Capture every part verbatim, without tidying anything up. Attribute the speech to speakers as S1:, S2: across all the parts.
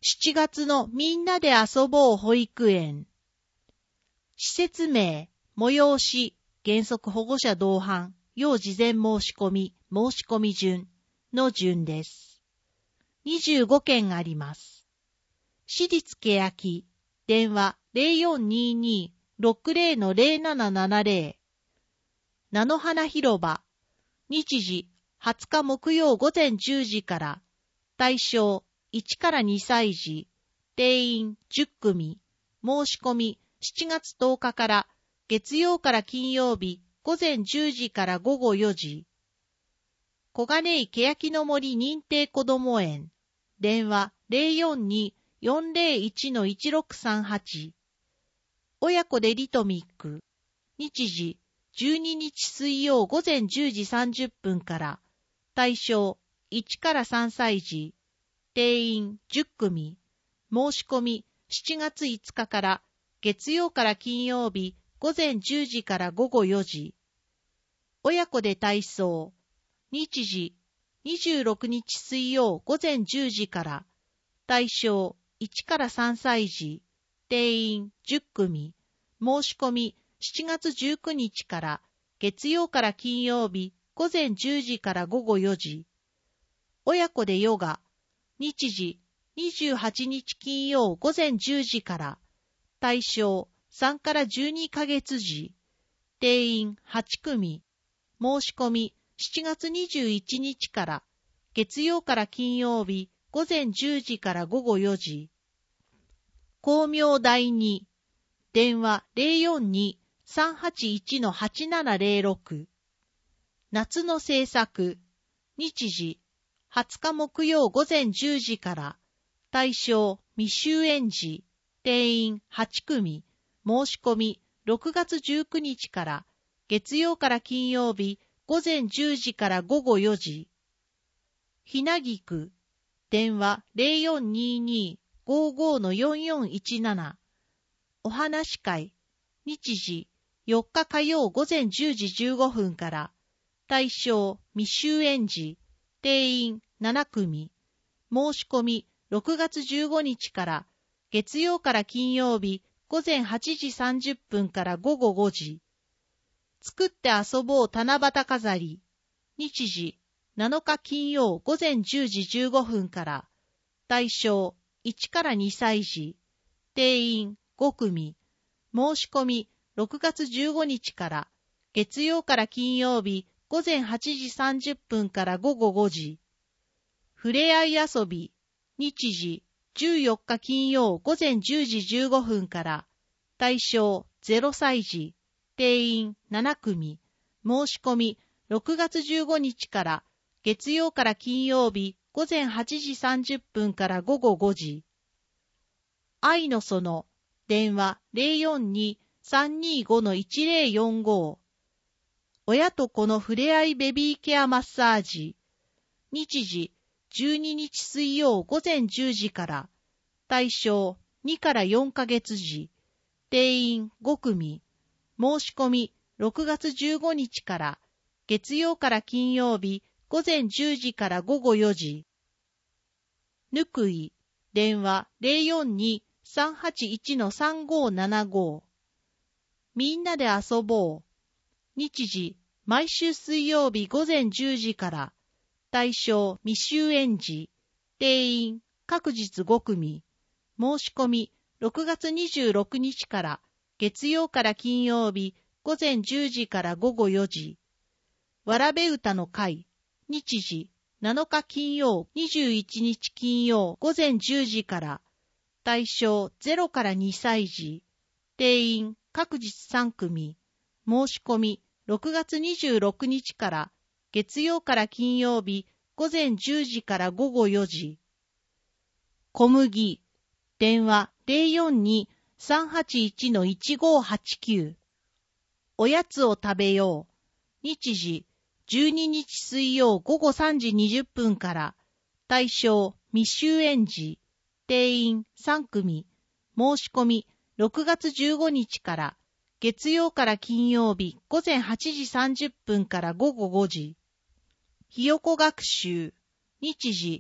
S1: しちがつのみんなで遊ぼう保育園。施設名、催し、原則保護者同伴、要事前申し込み、申し込み順の順です。にじゅうごけんあります。私立欅、電話 ゼロよんにーにーろくゼロのゼロななななゼロ。菜の花広場、日時はつか木曜午前じゅうじから、対象いちからにさい児、定員じゅっくみ、申し込みしちがつとおかから月曜から金曜日午前じゅうじから午後よじ。小金井欅の森認定こども園、電話 ゼロよんにーよんゼロいちのいちろくさんはち。親子でリトミック、日時じゅうににち水曜午前じゅうじさんじゅっぷんから、対象いちからさんさい児、定員じゅっくみ、申し込みしちがついつかから月曜から金曜日午前じゅうじから午後よじ。親子で体操、日時にじゅうろくにち水曜午前じゅうじから、対象いちからさんさい児、定員じゅっくみ、申し込みしちがつじゅうくにちから月曜から金曜日午前じゅうじから午後よじ。親子でヨガ、日時にじゅうはちにち金曜午前じゅうじから、対象さんからじゅうにかげつ児、定員はちくみ、申し込みしちがつにじゅういちにちから月曜から金曜日午前じゅうじから午後よじ。光明台に、電話 ゼロよんにーさんはちいちのはちななゼロろく。夏の制作、日時はつか木曜午前じゅうじから、対象未就園児、定員はちくみ、申し込みろくがつじゅうくにちから月曜から金曜日午前じゅうじから午後よじ。ひなぎく、電話 ゼロよんにーにーごーごーのよんよんいちなな。お話会、日時よっか火曜午前じゅうじじゅうごふんから、対象未就園児、定員ななくみ、申し込みろくがつじゅうごにちから月曜から金曜日午前はちじさんじゅっぷんから午後ごじ。作って遊ぼう七夕飾り、日時なのか金曜午前じゅうじじゅうごふんから、対象いちからにさい児、定員ごくみ、申し込みろくがつじゅうごにちから月曜から金曜日午前はちじさんじゅっぷんから午後ごじ。ふれあい遊び、日時じゅうよっか金曜午前じゅうじじゅうごふんから、対象ゼロさい児、定員ななくみ、申し込みろくがつじゅうごにちから月曜から金曜日午前はちじさんじゅっぷんから午後ごじ。愛の園、電話 ゼロよんにーさんにーごのいちゼロよんご。親と子のふれあいベビーケアマッサージ、日時じゅうににち水曜午前じゅうじから、対象にからよんかげつ児、定員ごくみ、申し込みろくがつじゅうごにちから月曜から金曜日午前じゅうじから午後よじ。ぬくい、電話 ゼロよんにーさんはちいちのさんごーななご。みんなで遊ぼう、日時毎週水曜日午前じゅうじから、対象未就園児、定員各日ごくみ、申し込みろくがつにじゅうろくにちから月曜から金曜日午前じゅうじから午後よじ。わらべ歌の会、日時なのか金曜にじゅういちにち金曜午前じゅうじから、対象ゼロからにさい児、定員各日さんくみ、申し込みろくがつにじゅうろくにちから月曜から金曜日午前じゅうじから午後よじ。小麦、電話 ゼロよんにーさんはちいちのいちごーはちきゅう。おやつを食べよう、日時じゅうににち水曜午後さんじにじゅっぷんから、対象未就園児、定員さんくみ、申し込みろくがつじゅうごにちから月曜から金曜日午前はちじさんじゅっぷんから午後ごじ。ひよこ学習、日時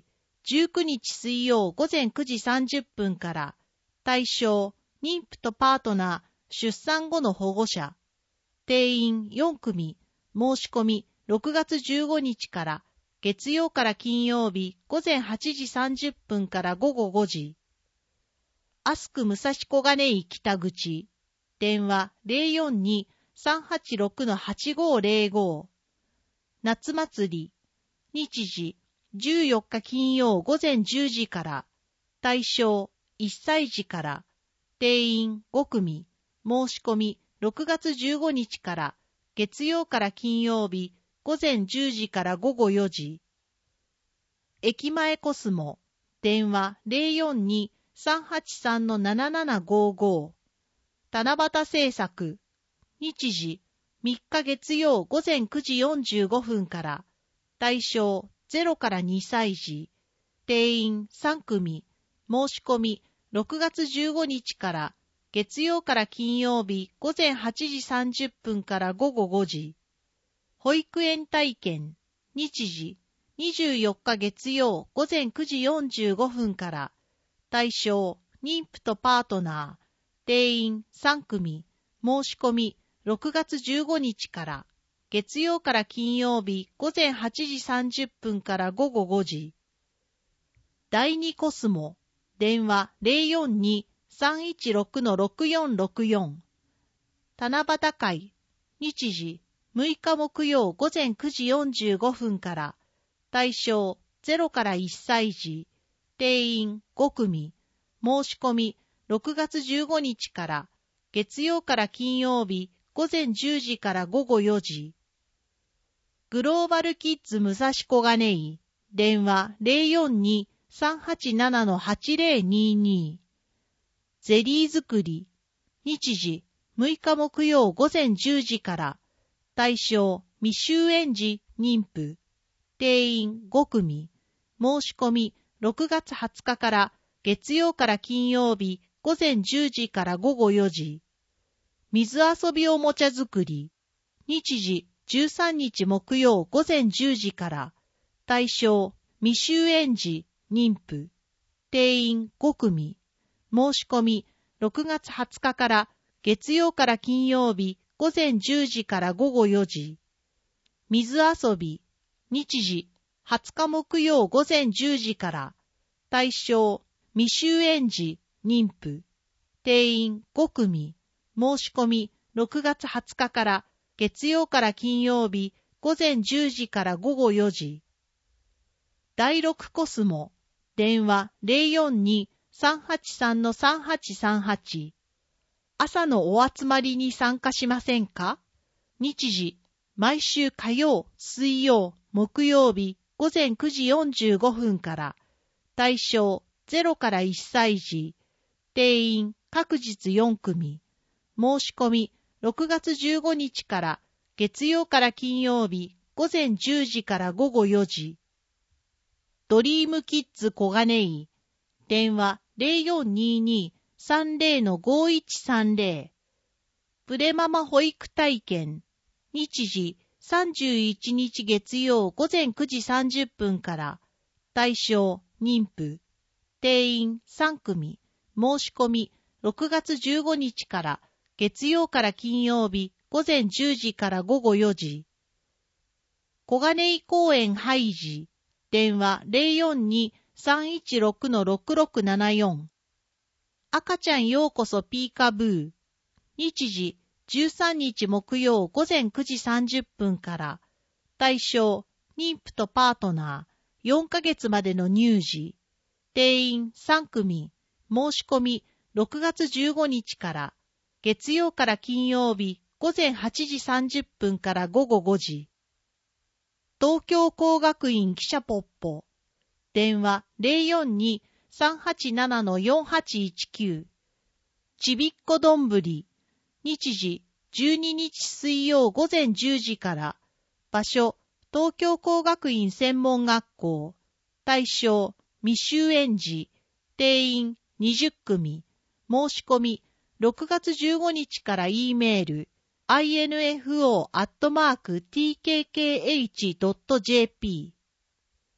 S1: じゅうくにち水曜午前くじさんじゅっぷんから、対象、妊婦とパートナー、出産後の保護者、定員よんくみ、申し込みろくがつじゅうごにちから、月曜から金曜日午前はちじさんじゅっぷんから午後ごじ。アスク武蔵小金井北口、電話 ゼロよんに さんはちろく はちごゼロご。夏祭り、日時、じゅうよっか金曜午前じゅうじから、対象いっさい児から、定員ごくみ、申し込みろくがつじゅうごにちから、月曜から金曜日午前じゅうじから午後よじ。駅前コスモ、電話 ゼロよんに さんはちさん ななななごご。七夕製作、日時、みっか月曜午前くじよんじゅうごふんから、対象ゼロからにさい児、定員さんくみ、申し込みろくがつじゅうごにちから、月曜から金曜日午前はちじさんじゅっぷんから午後ごじ。保育園体験、日時、にじゅうよっか月曜午前くじよんじゅうごふんから、対象、妊婦とパートナー、定員さんくみ、申し込みろくがつじゅうごにちから、月曜から金曜日午前はちじさんじゅっぷんから午後ごじ。だいにコスモ、電話 ゼロよんに さんいちろく ろくよんろくよん。七夕会、日時、むいか木曜午前くじよんじゅうごふんから、対象ゼロからいっさい児、定員ごくみ、申し込みろくがつじゅうごにちから、月曜から金曜日午前じゅうじから午後よじ。グローバルキッズ武蔵小金井、電話 ゼロよんに さんはちなな はちゼロにに。ゼリー作り、日時、むいか木曜午前じゅうじから、対象未就園児妊婦、定員ごくみ、申し込みろくがつはつかから月曜から金曜日午前じゅうじから午後よじ。水遊びおもちゃ作り、日時じゅうさんにち木曜午前じゅうじから、対象未就園児妊婦、定員ごくみ、申し込みろくがつはつかから月曜から金曜日午前じゅうじから午後よじ。水遊び、日時はつか木曜午前じゅうじから、対象未就園児妊婦、定員ごくみ、申し込みろくがつはつかから月曜から金曜日午前じゅうじから午後よじ。だいろくコスモ、電話 ゼロよんに さんはちさん さんはちさんはち。朝のお集まりに参加しませんか？日時、毎週火曜、水曜、木曜日午前くじよんじゅうごふんから、対象ゼロからいっさい児、定員各日よんくみ、申し込みろくがつじゅうごにちから月曜から金曜日午前じゅうじから午後よじ。ドリームキッズ小金井、電話 ゼロよんにに さんゼロ ごいちさんゼロ。プレママ保育体験、日時さんじゅういちにち月曜午前くじさんじゅっぷんから、対象妊婦、定員さんくみ、申し込みろくがつじゅうごにちから月曜から金曜日午前じゅうじから午後よじ。小金井公園ハイジ、電話 ゼロよんに さんいちろく ろくろくななよん。赤ちゃんようこそピーカブー、日時じゅうさんにち木曜午前くじさんじゅっぷんから、対象妊婦とパートナーよんかげつまでの乳児、定員さんくみ、申し込みろくがつじゅうごにちから、月曜から金曜日午前はちじさんじゅっぷんから午後ごじ。東京工学院記者ポッポ、電話 ゼロよんに さんはちなな よんはちいちきゅう。ちびっこどんぶり、日時じゅうににち水曜午前じゅうじから、場所東京工学院専門学校、対象未就園児、定員にじゅっくみ、申し込みろくがつじゅうごにちから E メール アイエヌエフオー アットマーク ティーケーケーエイチ ドット ジェーピー。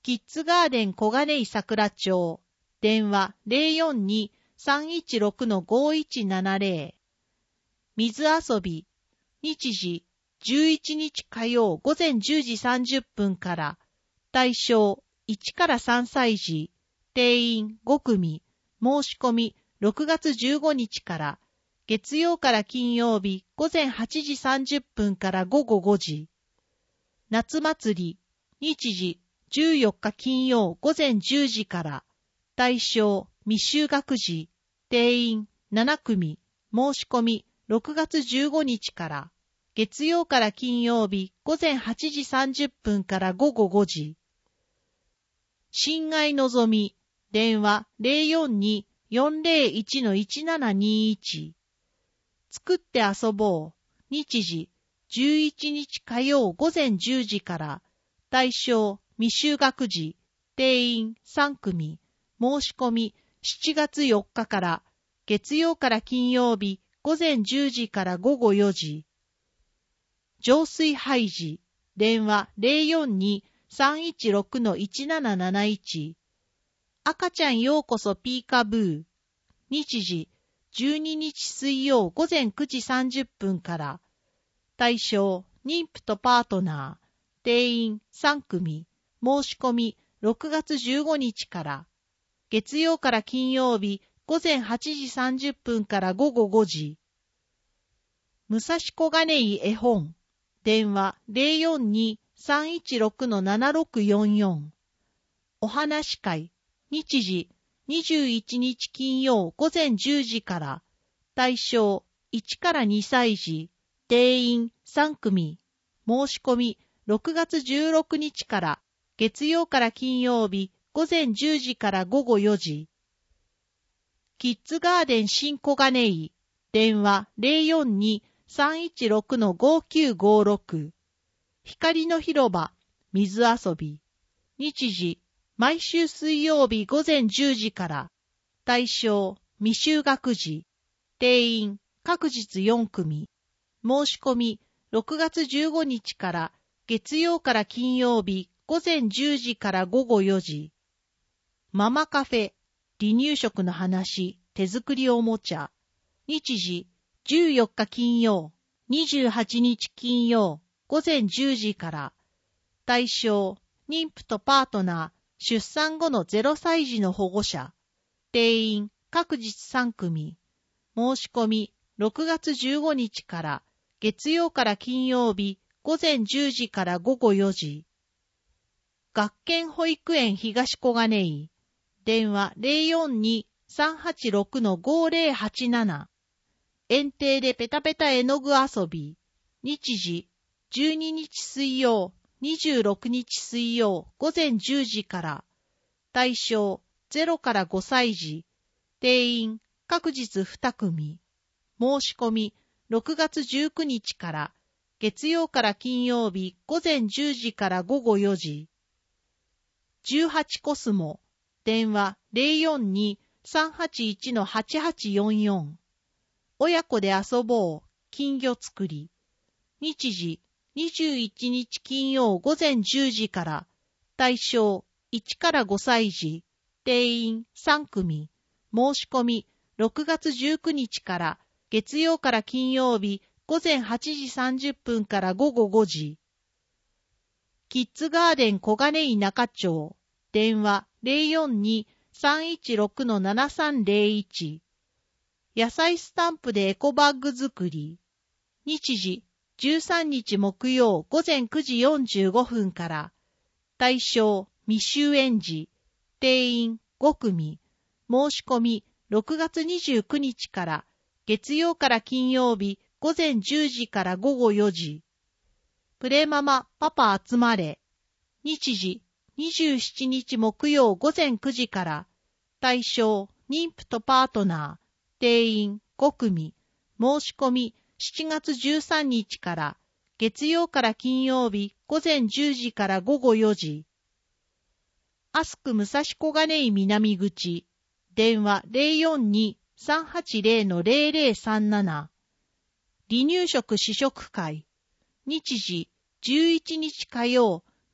S1: キッズガーデン小金井桜町。電話 ゼロよんに さんいちろく ごいちななゼロ。水遊び。日時じゅういちにち火曜午前じゅうじさんじゅっぷんから。対象いちからさんさい児。定員ごくみ。申し込みろくがつじゅうごにちから。月曜から金曜日午前はちじさんじゅっぷんから午後ごじ。夏祭り。日時じゅうよっか金曜午前じゅうじから。対象未就学児。定員ななくみ。申し込みろくがつじゅうごにちから。月曜から金曜日午前はちじさんじゅっぷんから午後ごじ。侵害のぞみ。電話 ゼロよんに よんゼロいち いちななにいち。作って遊ぼう。日時じゅういちにち火曜午前じゅうじから。対象未就学児。定員さんくみ。申し込みしちがつよっかから。月曜から金曜日午前じゅうじから午後よじ。浄水排児。電話 ゼロよんに さんいちろく いちなななないち。赤ちゃんようこそピーカブー。日時じゅうににち水曜午前くじさんじゅっぷんから。対象妊婦とパートナー。定員さんくみ。申し込みろくがつじゅうごにちから。月曜から金曜日午前はちじさんじゅっぷんから午後ごじ。武蔵小金井絵本。電話 ゼロよんに さんいちろく ななろくよんよん。お話会。日時にじゅういちにち金曜午前じゅうじから。対象いちからにさい児。定員さんくみ。申し込みろくがつじゅうろくにちから。月曜から金曜日午前じゅうじから午後よじ。キッズガーデン新小金井。電話 ゼロよんに さんいちろく ごきゅうごろく。光の広場水遊び。日時毎週水曜日午前じゅうじから。対象未就学児。定員各日よんくみ。申し込みろくがつじゅうごにちから。月曜から金曜日午前じゅうじから午後よじ。ママカフェ離乳食の話手作りおもちゃ。日時じゅうよっか金曜にじゅうはちにち金曜午前じゅうじから。対象妊婦とパートナー出産後のゼロさい児の保護者。定員各日さんくみ。申し込みろくがつじゅうごにちから。月曜から金曜日午前じゅうじから午後よじ。学研保育園東小金井。電話 ゼロよんに さんはちろく ごゼロはちなな。園庭でペタペタ絵の具遊び。日時じゅうににち水曜にじゅうろくにち水曜午前じゅうじから。対象ゼロからごさい児。定員各日にくみ。申し込みろくがつじゅうくにちから。月曜から金曜日午前じゅうじから午後よじ。じゅうはちコスモ。電話 ゼロよんに さんはちいち はちはちよんよん。親子で遊ぼう金魚作り。日時にじゅういちにち金曜午前じゅうじから。対象いちからごさい児。定員さんくみ。申し込みろくがつじゅうくにちから。月曜から金曜日午前はちじさんじゅっぷんから午後ごじ。キッズガーデン小金井中町。電話 ゼロよんに さんいちろく ななさんゼロいち。野菜スタンプでエコバッグ作り。日時じゅうさんにち木曜午前くじよんじゅうごふんから。対象未就園児。定員ごくみ。申し込みろくがつにじゅうくにちから。月曜から金曜日午前じゅうじから午後よじ。プレママパパ集まれ。日時にじゅうしちにち木曜午前くじから。対象妊婦とパートナー。定員ごくみ。申し込みしちがつじゅうさんにちから。月曜から金曜日午前じゅうじから午後よじ。アスク武蔵小金井南口。電話 ゼロよんに さんはちゼロ ゼロゼロさんなな。離乳食試食会。日時じゅういちにち火曜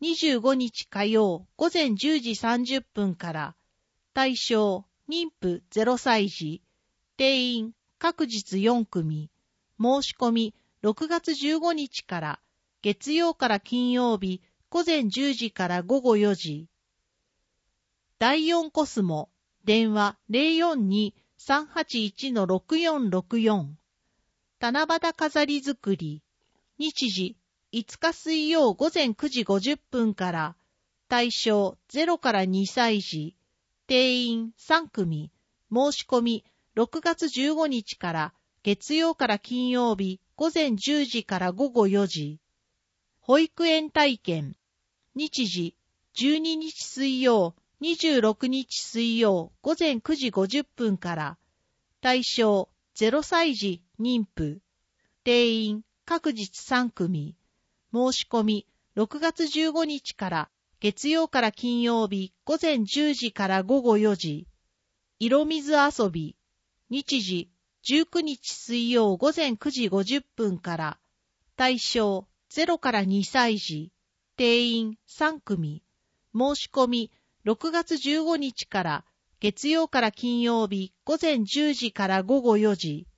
S1: にじゅうごにち火曜午前じゅうじさんじゅっぷんから、対象、妊婦ゼロさい児、定員、各日よんくみ、申し込みろくがつじゅうごにちから、月曜から金曜日午前じゅうじから午後よじ。だいよんコスモ、電話 ゼロよんに さんはちいち ろくよんろくよん。七夕飾り作り、日時、いつか水曜午前くじごじゅっぷんから、対象ゼロからにさい児、定員さんくみ、申し込みろくがつじゅうごにちから、月曜から金曜日午前じゅうじから午後よじ。保育園体験、日時、じゅうににち水曜、にじゅうろくにち水曜午前くじごじゅっぷんから、対象ゼロさい児妊婦、定員各日さんくみ、申し込みろくがつじゅうごにちから月曜から金曜日午前じゅうじから午後よじ。色水遊び、日時じゅうくにち水曜午前くじごじゅっぷんから、対象ゼロからにさい児、定員さんくみ、申し込みろくがつじゅうごにちから月曜から金曜日午前じゅうじから午後よじ。